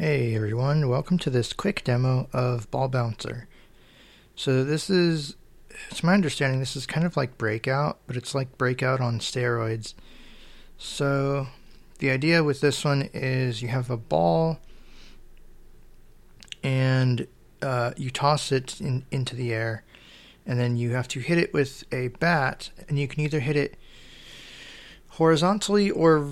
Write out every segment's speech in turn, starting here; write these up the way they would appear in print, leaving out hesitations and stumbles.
Hey everyone, welcome to this quick demo of Ball Bouncer. So it's my understanding, this is kind of like Breakout, but it's like Breakout on steroids. So the idea with this one is you have a ball and you toss it into the air, and then you have to hit it with a bat, and you can either hit it horizontally or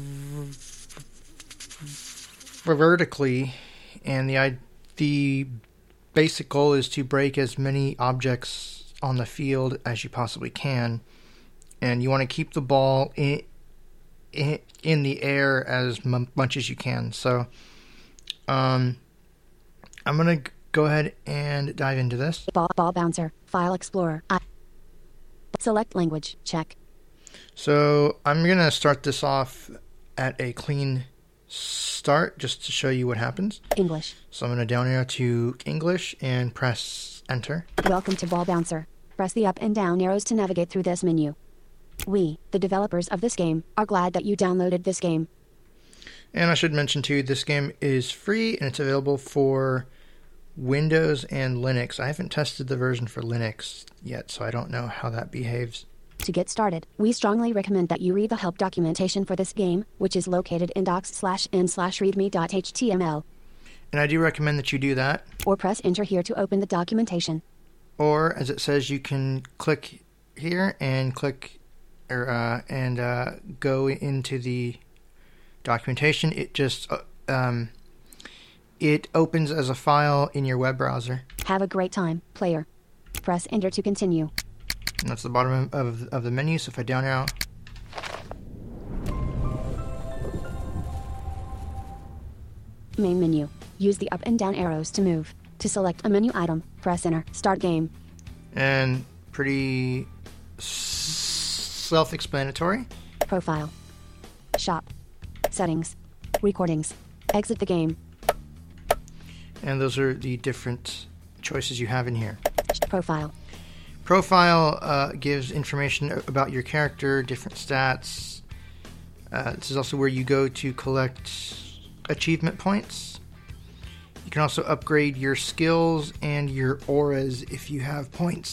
vertically, and the basic goal is to break as many objects on the field as you possibly can, and you want to keep the ball in the air as much as you can. So I'm going to go ahead and dive into this. Ball Bouncer, File Explorer. Select language, check. So I'm going to start this off at a clean start just to show you what happens. English. So I'm going to down arrow to English and press enter. Welcome to Ball Bouncer. Press the up and down arrows to navigate through this menu. We, the developers of this game, are glad that you downloaded this game. And I should mention too, this game is free and it's available for Windows and Linux. I haven't tested the version for Linux yet, so I don't know how that behaves. To get started, we strongly recommend that you read the help documentation for this game, which is located in docs/n/readme.html. And I do recommend that you do that. Or press enter here to open the documentation. Or, as it says, you can click here and go into the documentation. It just it opens as a file in your web browser. Have a great time, player. Press enter to continue. And that's the bottom of the menu, so if I down arrow. Main menu. Use the up and down arrows to move. To select a menu item, press enter. Start game. And pretty self-explanatory. Profile. Shop. Settings. Recordings. Exit the game. And those are the different choices you have in here. Profile. Profile gives information about your character, different stats. This is also where you go to collect achievement points. You can also upgrade your skills and your auras if you have points.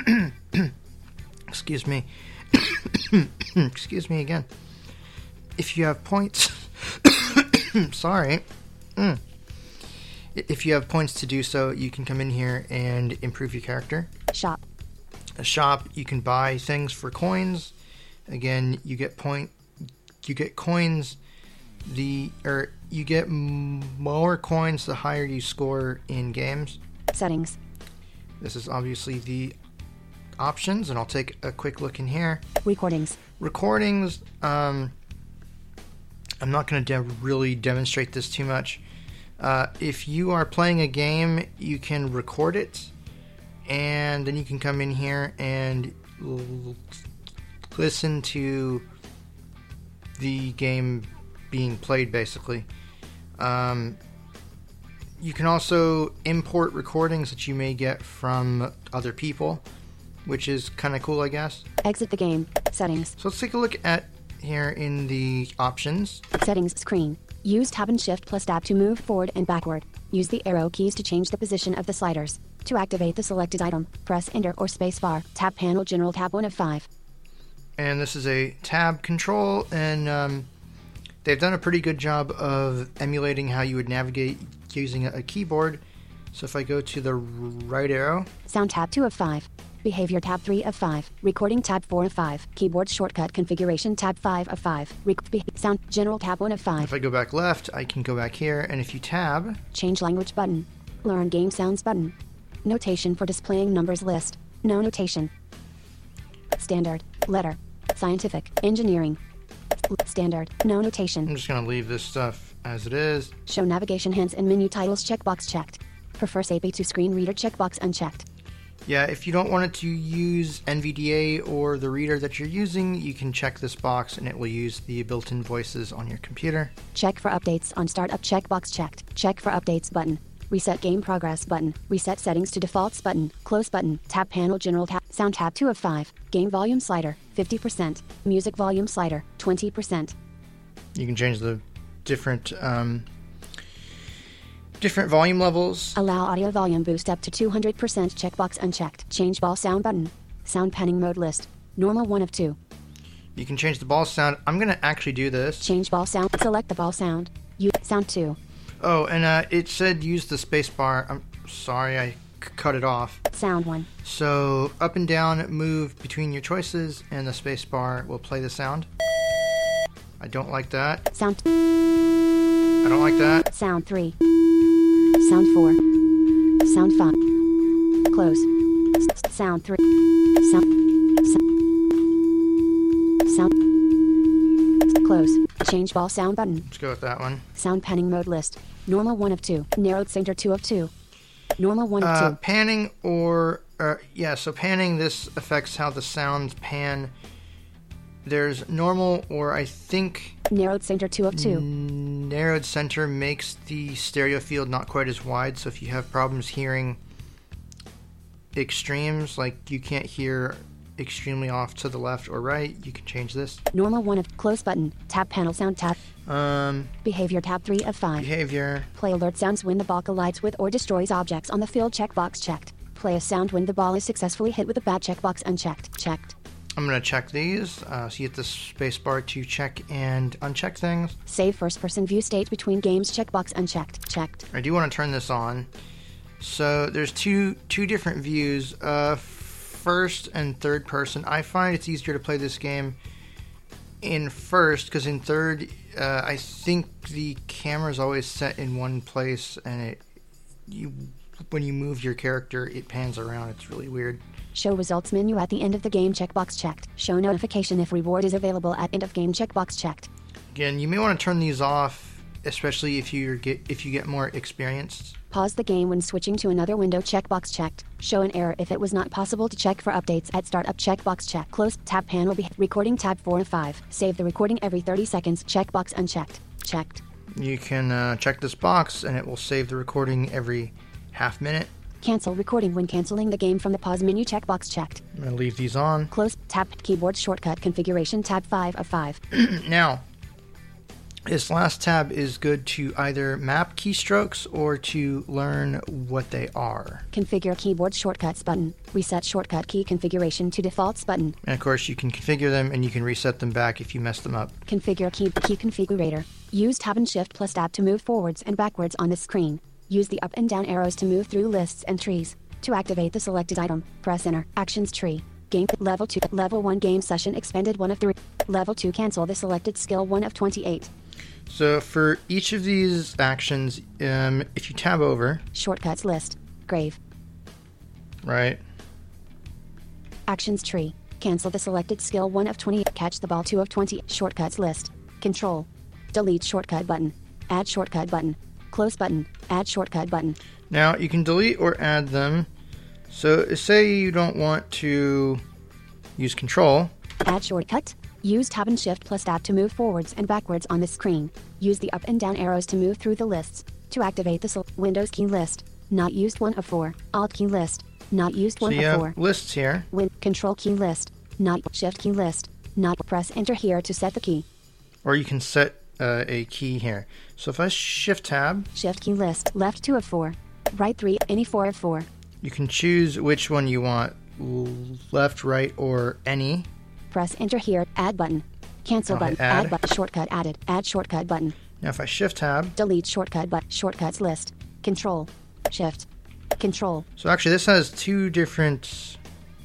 Excuse me. Excuse me again. If you have points. Sorry. If you have points to do so, you can come in here and improve your character. Shop. A shop, you can buy things for coins. Again, you get coins. You get more coins the higher you score in games. Settings. This is obviously the options, and I'll take a quick look in here. Recordings. Recordings. I'm not going to really demonstrate this too much. If you are playing a game, you can record it, and then you can come in here and listen to the game being played, basically. You can also import recordings that you may get from other people, which is kind of cool, I guess. Exit the game. Settings. So let's take a look at here in the options. Settings screen. Use Tab and Shift plus Tab to move forward and backward. Use the arrow keys to change the position of the sliders. To activate the selected item, press Enter or Spacebar. Tab panel General Tab 1 of 5. And this is a tab control, and they've done a pretty good job of emulating how you would navigate using a keyboard. So if I go to the right arrow. Sound Tab 2 of 5. Behavior Tab 3 of 5. Recording Tab 4 of 5. Keyboard Shortcut Configuration Tab 5 of 5. Sound General Tab 1 of 5. If I go back left, I can go back here, and if you tab. Change Language button. Learn Game Sounds button. Notation for displaying numbers list. No notation. Standard. Letter. Scientific. Engineering. Standard. No notation. I'm just going to leave this stuff as it is. Show navigation hints and menu titles checkbox checked. Prefer SAPI to screen reader checkbox unchecked. Yeah, if you don't want it to use NVDA or the reader that you're using, you can check this box and it will use the built-in voices on your computer. Check for updates on startup checkbox checked. Check for updates button. Reset game progress button. Reset settings to defaults button. Close button. Tab panel general tab. Sound tab 2 of 5. Game volume slider 50%. Music volume slider 20%. You can change the different different volume levels. Allow audio volume boost up to 200%. Checkbox unchecked. Change ball sound button. Sound panning mode list. Normal 1 of 2. You can change the ball sound. I'm going to actually do this. Change ball sound. Select the ball sound. Use sound 2. Oh, and it said use the space bar. I'm sorry, I cut it off. Sound 1. So up and down, move between your choices, and the space bar will play the sound. I don't like that. Sound. I don't like that. Sound 3. Sound 4. Sound 5. Close. Sound 3. Sound. Close. Change ball sound button. Let's go with that one. Sound panning mode list. Normal 1 of 2. Narrowed center 2 of 2. Normal 1 of 2. Panning or... so panning, this affects how the sounds pan. There's normal or I think... Narrowed center 2 of 2. Narrowed center makes the stereo field not quite as wide, so if you have problems hearing extremes, like you can't hear extremely off to the left or right, you can change this. Normal 1 of... Close button. Tap panel sound tab. Behavior tab 3 of 5. Behavior. Play alert sounds when the ball collides with or destroys objects on the field. Checkbox checked. Play a sound when the ball is successfully hit with a bat. Checkbox unchecked. Checked. I'm going to check these. So you hit the space bar to check and uncheck things. Save first person view state between games. Checkbox unchecked. Checked. I do want to turn this on. So there's two different views. First and third person. I find it's easier to play this game in first, because in third, I think the camera is always set in one place, and when you move your character, it pans around. It's really weird. Show results menu at the end of the game. Checkbox checked. Show notification if reward is available at end of game. Checkbox checked. Again, you may want to turn these off, especially if you get more experienced. Pause the game when switching to another window. Checkbox checked. Show an error if it was not possible to check for updates at startup. Checkbox checked. Close. Tab panel. Recording tab 4 of 5. Save the recording every 30 seconds. Checkbox unchecked. Checked. You can check this box, and it will save the recording every half minute. Cancel recording when canceling the game from the pause menu. Checkbox checked. I'm going to leave these on. Close. Tap keyboard shortcut configuration tab 5 of 5. Now, this last tab is good to either map keystrokes or to learn what they are. Configure keyboard shortcuts button. Reset shortcut key configuration to defaults button. And of course, you can configure them and you can reset them back if you mess them up. Configure key configurator. Use tab and shift plus tab to move forwards and backwards on the screen. Use the up and down arrows to move through lists and trees. To activate the selected item, press enter. Actions tree. Game level 2. Level 1 game session expended 1 of 3. Level 2 cancel the selected skill 1 of 28. So for each of these actions, if you tab over... Shortcuts list. Grave. Right. Actions tree. Cancel the selected skill 1 of 20. Catch the ball 2 of 20. Shortcuts list. Control. Delete shortcut button. Add shortcut button. Close button. Add shortcut button. Now you can delete or add them. So say you don't want to use control. Add shortcut. Use tab and shift plus tab to move forwards and backwards on the screen. Use the up and down arrows to move through the lists. To activate the Windows key list. Not used 1 of 4. Alt key list. Not used 1 of 4. Lists here. Control key list. Not shift key list. Not press enter here to set the key. Or you can set a key here. So if I shift tab. Shift key list. Left 2 of 4. Right 3. Any 4 of 4. You can choose which one you want. Left, right, or any. Press enter here. Add button. Cancel button. Add button. Shortcut added. Add shortcut button. Now if I shift tab. Delete shortcut button. Shortcuts list. Control. Shift. Control. So actually this has 2 different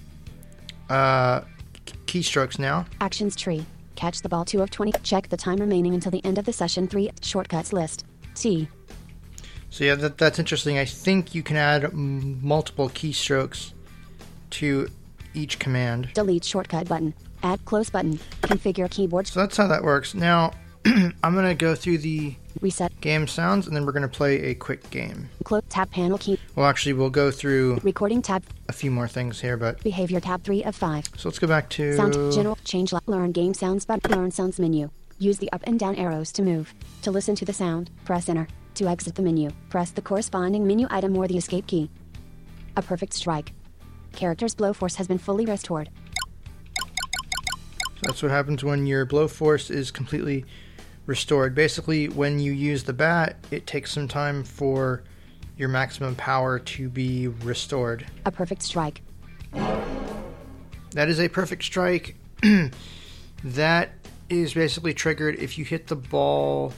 keystrokes now. Actions tree. Catch the ball 2 of 20. Check the time remaining until the end of the session 3. Shortcuts list. T. So yeah, that's interesting. I think you can add multiple keystrokes to each command. Delete shortcut button. Add close button. Configure keyboard. So that's how that works. Now, I'm going to go through the reset game sounds, and then we're going to play a quick game. Close tab panel key. Well, actually, we'll go through recording tab. A few more things here, but behavior tab 3 of 5. So let's go back to sound general. Change learn game sounds button. Learn sounds menu. Use the up and down arrows to move. To listen to the sound, press enter. To exit the menu, press the corresponding menu item or the escape key. A perfect strike. Character's blow force has been fully restored. So that's what happens when your blow force is completely restored. Basically, when you use the bat, it takes some time for your maximum power to be restored. A perfect strike. That is a perfect strike. That is basically triggered if you hit the ball.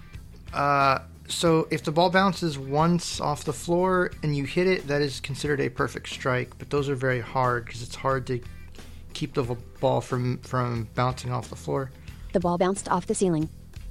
So if the ball bounces once off the floor and you hit it, that is considered a perfect strike. But those are very hard because it's hard to keep the ball from bouncing off the floor. The ball bounced off the ceiling.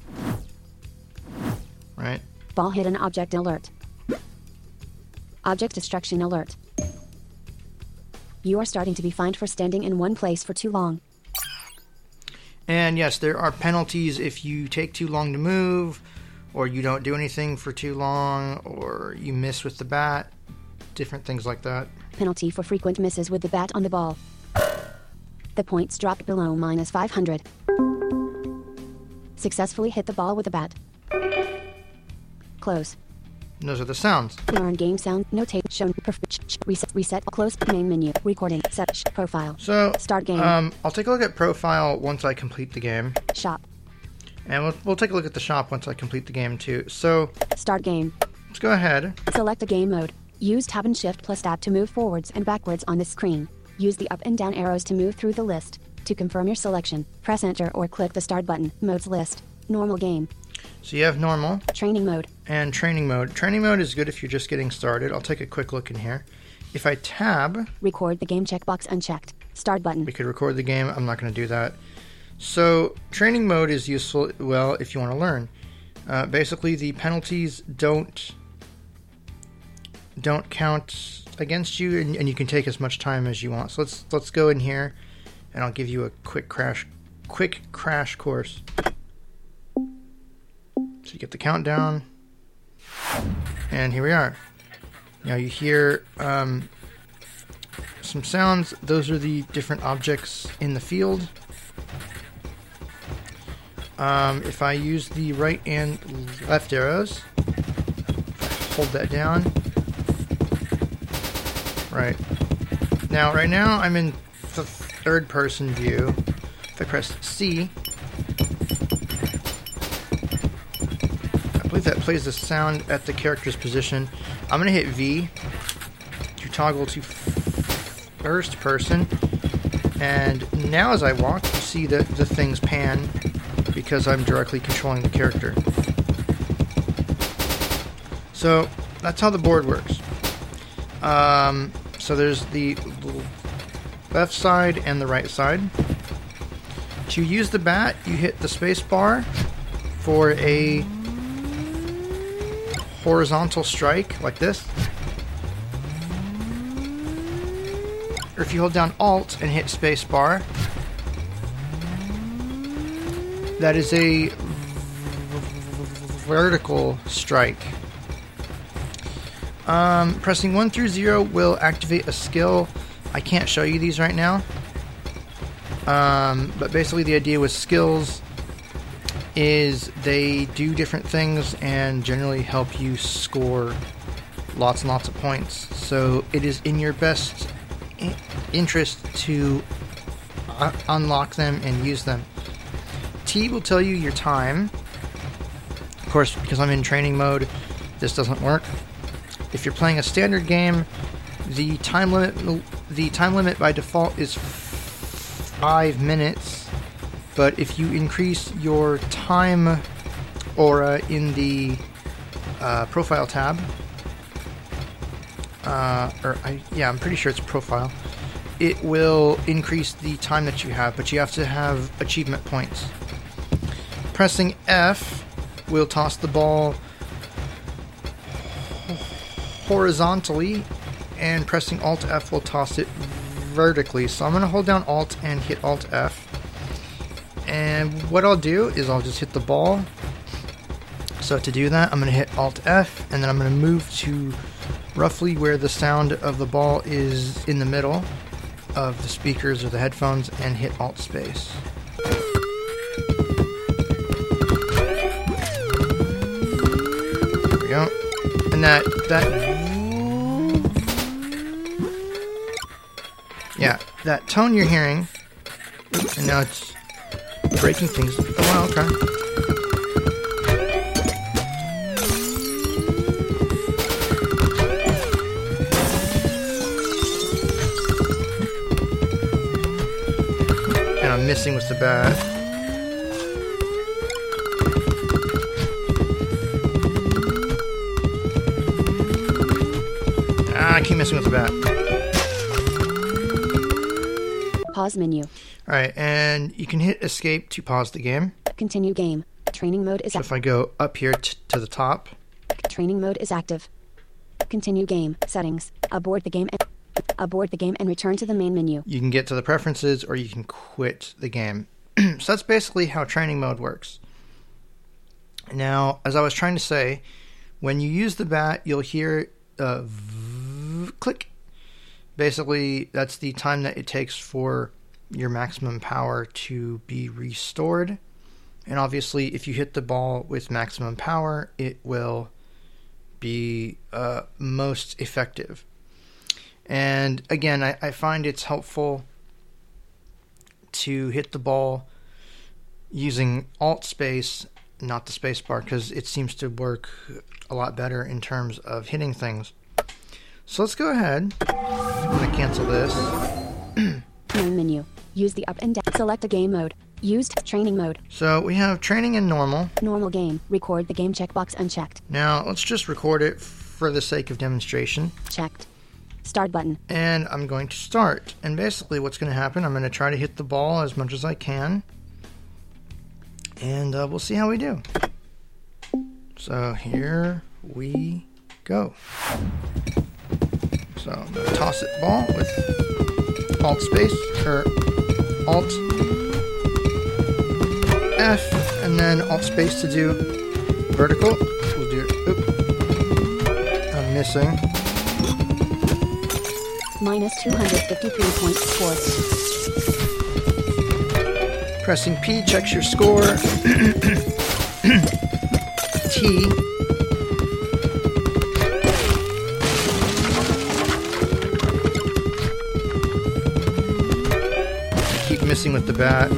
Right. Ball hit an object alert. Object destruction alert. You are starting to be fined for standing in one place for too long. And yes, there are penalties if you take too long to move, or you don't do anything for too long, or you miss with the bat, different things like that. Penalty for frequent misses with the bat on the ball. The points dropped below -500. Successfully hit the ball with the bat. Close. And those are the sounds. Learn game sound. Notate. Shown. Reset. Close. Main menu. Recording. Set. Profile. So, start game. I'll take a look at profile once I complete the game. Shop. And we'll take a look at the shop once I complete the game too. So, start game. Let's go ahead. Select a game mode. Use Tab and Shift plus Tab to move forwards and backwards on the screen. Use the up and down arrows to move through the list. To confirm your selection, press Enter or click the Start button. Modes list. Normal game. So you have normal. Training mode. And training mode. Training mode is good if you're just getting started. I'll take a quick look in here. If I tab... Record the game checkbox unchecked. Start button. We could record the game. I'm not going to do that. So training mode is useful, well, if you want to learn. Basically, the penalties don't count against you, and you can take as much time as you want. So let's go in here, and I'll give you a quick crash course. So you get the countdown, and here we are. Now you hear some sounds. Those are the different objects in the field. If I use the right and left arrows, hold that down. Right. Now, right now, I'm in the third-person view. If I press C, I believe that plays the sound at the character's position. I'm going to hit V to toggle to first person. And now as I walk, you see that the things pan because I'm directly controlling the character. So that's how the board works. So there's the left side and the right side. To use the bat, you hit the space bar for a horizontal strike like this. Or if you hold down Alt and hit space bar, that is a vertical strike. Pressing 1 through 0 will activate a skill. I can't show you these right now. But basically the idea with skills is they do different things and generally help you score lots and lots of points. So it is in your best interest to unlock them and use them. T will tell you your time. Of course, because I'm in training mode, this doesn't work. If you're playing a standard game, the time limit by default is 5 minutes. But if you increase your time aura in the profile tab, I'm pretty sure it's profile, it will increase the time that you have, but you have to have achievement points. Pressing F will toss the ball horizontally, and pressing Alt F will toss it vertically. So I'm going to hold down Alt and hit Alt F. And what I'll do is I'll just hit the ball. So to do that, I'm going to hit Alt F, and then I'm going to move to roughly where the sound of the ball is in the middle of the speakers or the headphones, and hit Alt Space. There we go. And that tone you're hearing, and now it's breaking things. Oh, wow, okay. missing with the bat. I keep messing with the bat. Pause menu. Alright, and you can hit escape to pause the game. Continue game. Training mode is So if I go up here to the top, Training mode is active. Continue game. Settings. Abort the game and return to the main menu. you can get to the preferences or you can quit the game. So that's basically how training mode works. Now, as I was trying to say, when you use the bat, you'll hear click. Basically, that's the time that it takes for your maximum power to be restored. And obviously, if you hit the ball with maximum power, it will be most effective. And again, I find it's helpful to hit the ball using Alt space, not the space bar, because it seems to work a lot better in terms of hitting things. So let's go ahead. I'm going to cancel this. Main menu. Use the up and down. Select a game mode. Used training mode. So we have training and normal. Normal game. Record the game checkbox unchecked. Now let's just record it for the sake of demonstration. Checked. Start button. And I'm going to start. And basically what's going to happen, I'm going to try to hit the ball as much as I can. And we'll see how we do. So here we go. So I'm going to toss it ball with Alt space, or Alt F, and then Alt space to do vertical. We'll do it. I'm missing. Minus 253 points scored. Pressing P checks your score. T. I keep missing with the bat.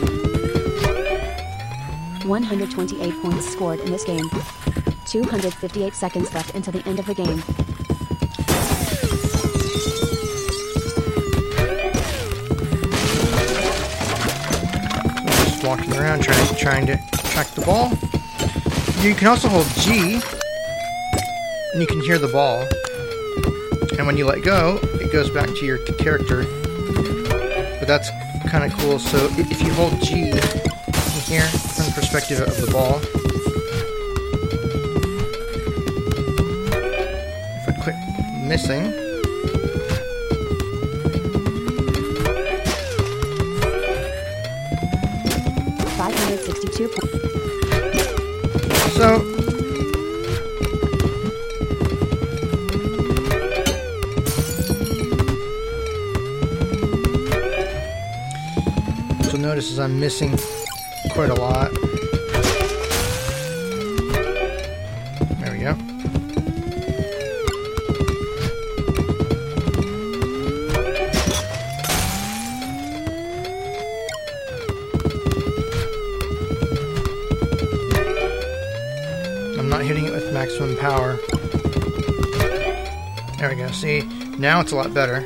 128 points scored in this game. 258 seconds left until the end of the game. Just walking around trying to track the ball. You can also hold G, and you can hear the ball. And when you let go, it goes back to your character. But that's kind of cool. So if you hold G, you can hear from the perspective of the ball. If I click missing, 562 points. so notice is I'm missing quite a lot. There we go. I'm not hitting it with maximum power. There we go. See, now it's a lot better.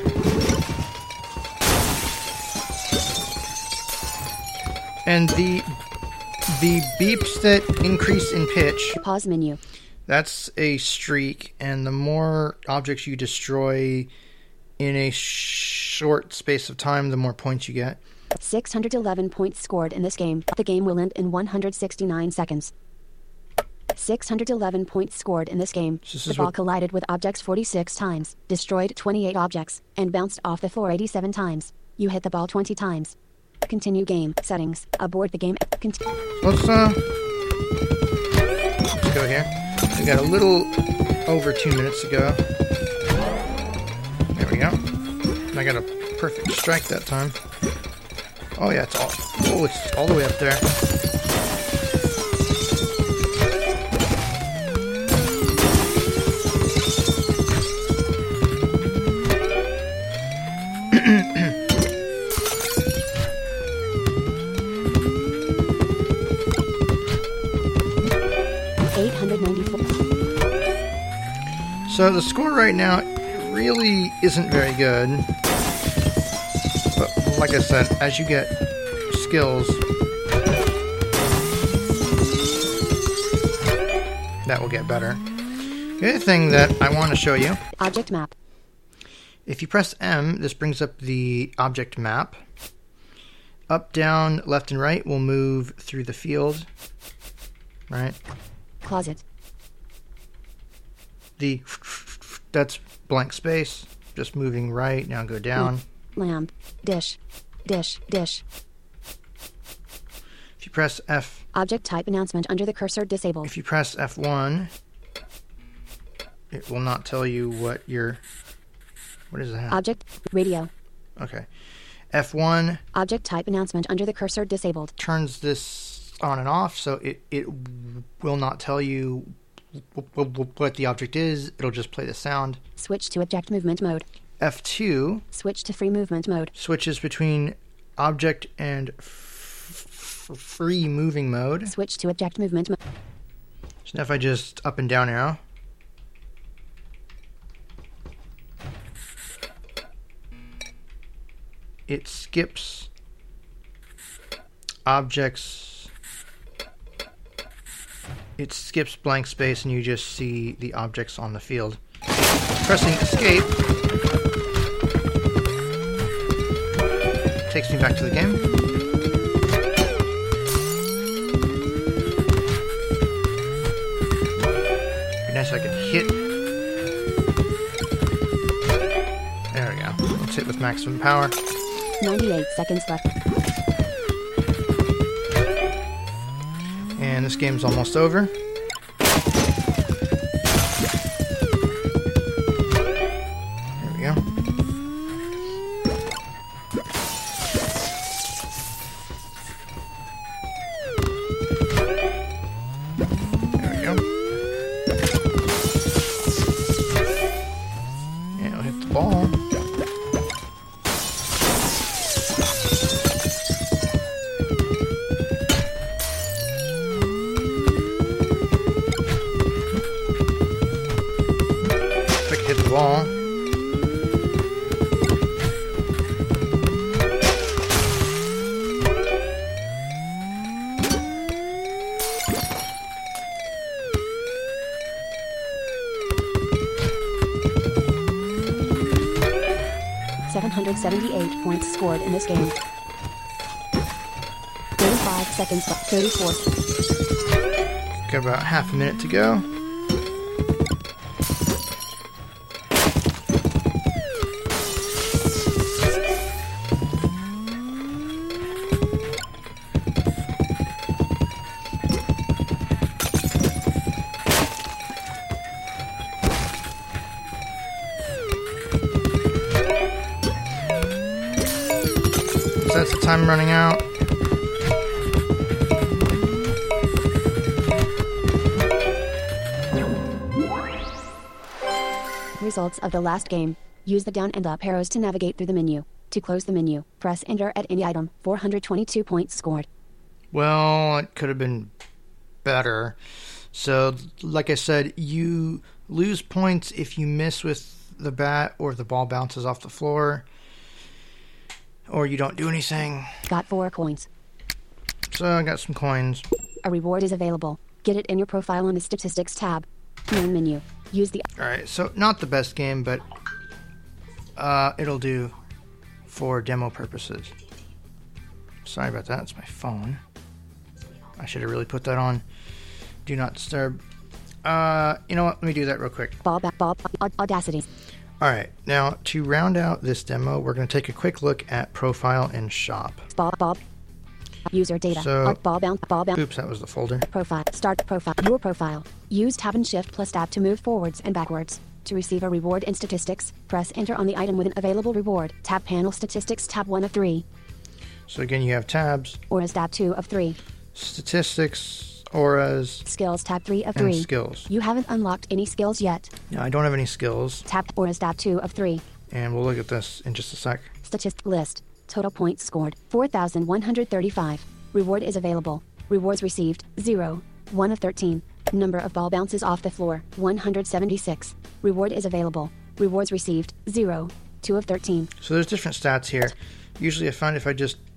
And the beeps that increase in pitch, Pause menu. that's a streak, and the more objects you destroy in a short space of time, the more points you get. 611 points scored in this game. The game will end in 169 seconds. 611 points scored in this game. This The is ball what- collided with objects 46 times, destroyed 28 objects, and bounced off the floor 87 times. You hit the ball 20 times. Continue game. Settings. Abort the game. Let's go here. We got a little over 2 minutes to go. There we go. And I got a perfect strike that time. Oh yeah, it's all the way up there. So the score right now really isn't very good. But like I said, as you get skills. That will get better. The other thing that I want to show you. Object map. If you press M, this brings up the object map. Up, down, left, and right will move through the field. Right? Closet. That's blank space. Just moving right. Now go down. Lamp. Dish. Dish. Dish. If you press F. Object type announcement under the cursor disabled. If you press F1, it will not tell you what your... What is that? Object. Radio. Okay. F1. Object type announcement under the cursor disabled. Turns this on and off, so it will not tell you what the object is. It'll just play the sound. Switch to object movement mode. F2. Switch to free movement mode. Switches between object and free moving mode. Switch to object movement mode. So now if I just up and down arrow. It skips objects. It skips blank space and you just see the objects on the field. Pressing escape takes me back to the game. Be nice if I could hit. There we go. Let's hit with maximum power. 98 seconds left. And this game's almost over. There we go. There we go. And I'll hit the ball. Wall. $778 points scored in this game. 35 seconds left. 34. Got about half a minute to go. That's the time running out. Results of the last game. Use the down and up arrows to navigate through the menu. To close the menu, press enter at any item. 422 points scored. Well, it could have been better. So, like I said, you lose points if you miss with the bat or the ball bounces off the floor. Or you don't do anything. Got 4 coins. So I got some coins. A reward is available. Get it in your profile on the Statistics tab. Main menu. Use the... Alright, so not the best game, but it'll do for demo purposes. Sorry about that, it's my phone. I should have really put that on Do Not Disturb. You know what, let me do that real quick. Audacity. Alright, now to round out this demo, we're going to take a quick look at Profile and Shop. User data. So, Oops, oops, that was the folder. Profile. Start profile. Your profile. Use Tab and Shift plus Tab to move forwards and backwards. To receive a reward in Statistics, press Enter on the item with an available reward. Tab Panel Statistics Tab 1 of 3. So again, you have tabs. Auras Tab 2 of 3. Statistics, Auras. Skills Tab 3 of 3. And Skills. You haven't unlocked any skills yet. No, I don't have any skills. Tab Auras Tab 2 of 3. And we'll look at this in just a sec. Statistic list. Total points scored 4,135. Reward is available. Rewards received 0. 1 of 13. Number of ball bounces off the floor 176. Reward is available. Rewards received 0. 2 of 13. So there's different stats here. Usually I find if I just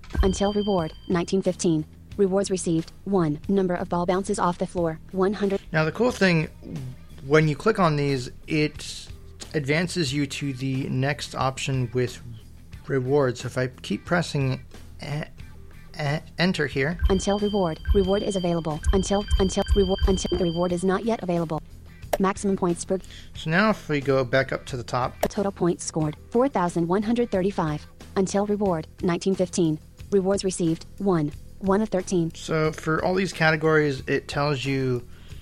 Until reward, 1915. Rewards received, 1. Number of ball bounces off the floor, 100. Now the cool thing, when you click on these, it advances you to the next option with rewards. So if I keep pressing enter here. Until reward. Reward is available. Until the reward is not yet available. Maximum points per. So now if we go back up to the top. Total points scored, 4,135. Until reward, 1915. Rewards received, 1. 1 of 13. So for all these categories, it tells you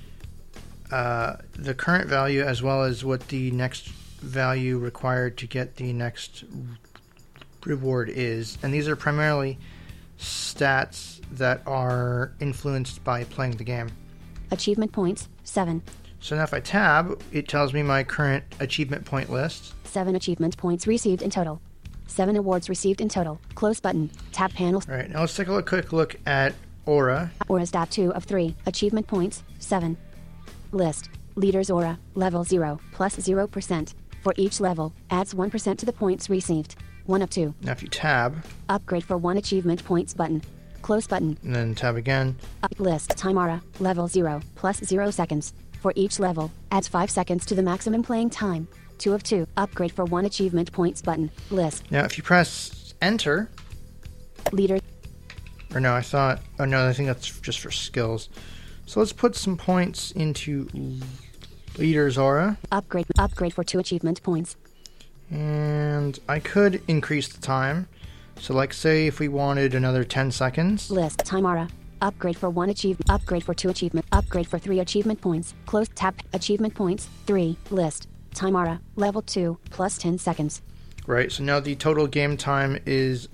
the current value as well as what the next value required to get the next reward is. And these are primarily stats that are influenced by playing the game. Achievement points, 7. So now if I tab, it tells me my current achievement point list. 7 achievement points received in total. 7 awards received in total. Close button. Tab panel. All right, now let's take a quick look at Aura. Aura's tab 2 of 3. Achievement points, 7. List. Leader's Aura, level 0, plus 0%. For each level, adds 1% to the points received. 1 of 2. Now if you tab. Upgrade for 1 achievement points button. Close button. And then tab again. List. Time Aura, level 0, plus 0 seconds. For each level, adds 5 seconds to the maximum playing time. 2 of 2. Upgrade for 1 achievement points button. List. Now if you press enter. Leader. Or no, I think that's just for skills. So let's put some points into Leader's Aura. Upgrade for 2 achievement points. And I could increase the time. So like say if we wanted another 10 seconds. List. Time Aura. Upgrade for 1 achievement. Upgrade for 2 achievement. Upgrade for 3 achievement points. Close tab. Achievement points. 3. List. Time Aura. Level 2. Plus 10 seconds. Right. So now the total game time is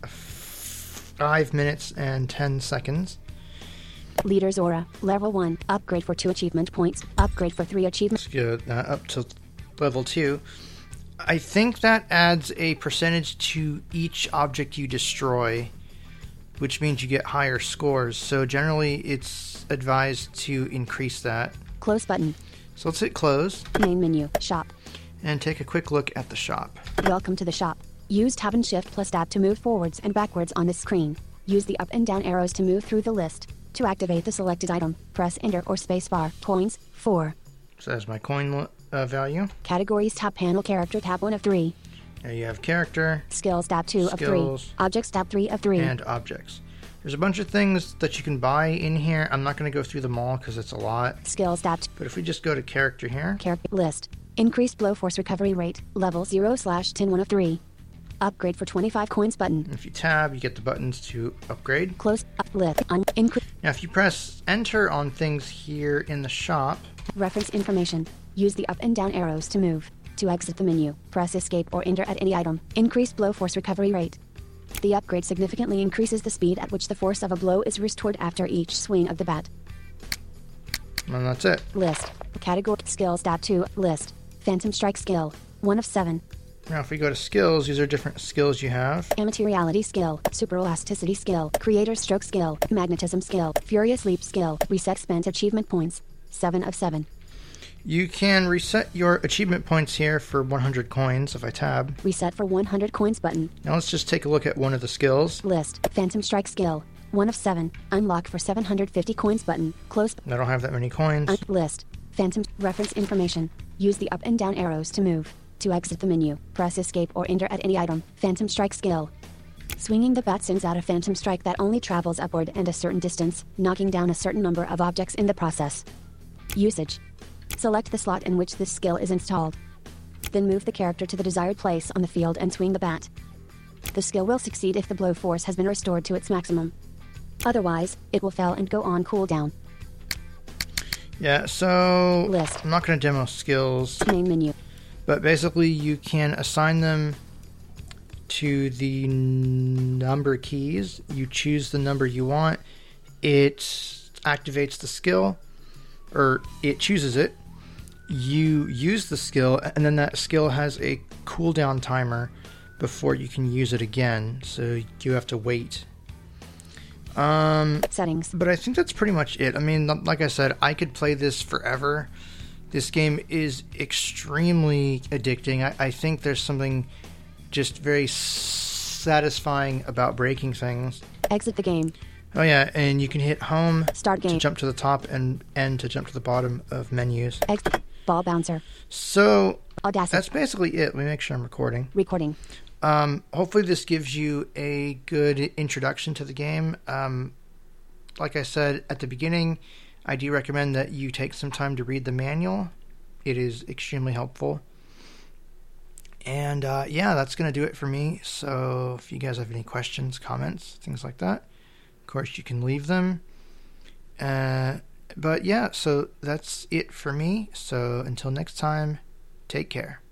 5 minutes and 10 seconds. Leader's Aura. Level 1. Upgrade for 2 achievement points. Upgrade for 3 achievements. Let's get that up to level 2. I think that adds a percentage to each object you destroy, which means you get higher scores. So generally, it's advised to increase that. Close button. So let's hit close. Main menu. Shop. And take a quick look at the shop. Welcome to the shop. Use Tab and Shift plus Tab to move forwards and backwards on the screen. Use the up and down arrows to move through the list. To activate the selected item, press Enter or spacebar. Coins, 4. So that's my coin value. Categories tab panel. Character tab 1 of 3. There you have character. Skills tab 2 of 3. Objects tab 3 of 3. And objects. There's a bunch of things that you can buy in here. I'm not going to go through them all because it's a lot. Skills tab. But if we just go to character here. Character list. Increased blow force recovery rate. Level 0/10 1 of 3. Upgrade for 25 coins button. If you tab, you get the buttons to upgrade. Close up list. Now if you press enter on things here in the shop. Reference information. Use the up and down arrows to move. To exit the menu, press escape or enter at any item. Increased blow force recovery rate. The upgrade significantly increases the speed at which the force of a blow is restored after each swing of the bat. And that's it. List. Category skills tab 2. List. Phantom Strike skill. 1 of 7. Now if we go to skills, these are different skills you have. Immateriality skill. Super elasticity skill. Creator stroke skill. Magnetism skill. Furious leap skill. Reset spent achievement points. 7 of 7. You can reset your achievement points here for 100 coins if I tab. Reset for 100 coins button. Now let's just take a look at one of the skills. List. Phantom Strike skill. 1 of 7. Unlock for 750 coins button. Close. I don't have that many coins. List. Phantom. Reference information. Use the up and down arrows to move. To exit the menu, press escape or enter at any item. Phantom Strike skill. Swinging the bat sends out a phantom strike that only travels upward and a certain distance, knocking down a certain number of objects in the process. Usage. Select the slot in which this skill is installed. Then move the character to the desired place on the field and swing the bat. The skill will succeed if the blow force has been restored to its maximum. Otherwise, it will fail and go on cooldown. Yeah, so List. I'm not going to demo skills. Main menu. But basically you can assign them to the number keys. You choose the number you want. It activates the skill, or it chooses it. You use the skill, and then that skill has a cooldown timer before you can use it again. So you have to wait. Settings. But I think that's pretty much it. I mean, like I said, I could play this forever. This game is extremely addicting. I think there's something just very satisfying about breaking things. Exit the game. Oh yeah, and you can hit home Start to game. jump to the top and N to jump to the bottom of menus. Exit. Ball bouncer. So Audacity. that's basically it. Let me make sure I'm recording. Recording. Hopefully this gives you a good introduction to the game. Like I said at the beginning, I do recommend that you take some time to read the manual. It is extremely helpful. And yeah, that's going to do it for me. So if you guys have any questions, comments, things like that, of course you can leave them. But yeah, so that's it for me. So until next time, take care.